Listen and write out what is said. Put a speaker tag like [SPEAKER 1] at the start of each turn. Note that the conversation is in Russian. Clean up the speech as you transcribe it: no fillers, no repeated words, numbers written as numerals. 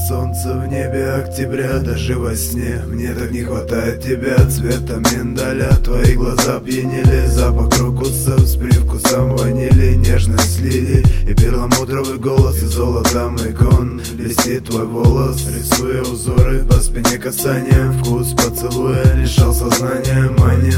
[SPEAKER 1] солнце в небе октября, даже во сне мне так не хватает тебя. Цвета миндаля, твои глаза пьянили, запах крокусов с привкусом ванили, нежность лилий и перламутровый голос, и золотом икон блестит твой волос, рисуя узоры по спине касанием, вкус поцелуя лишал сознания, мания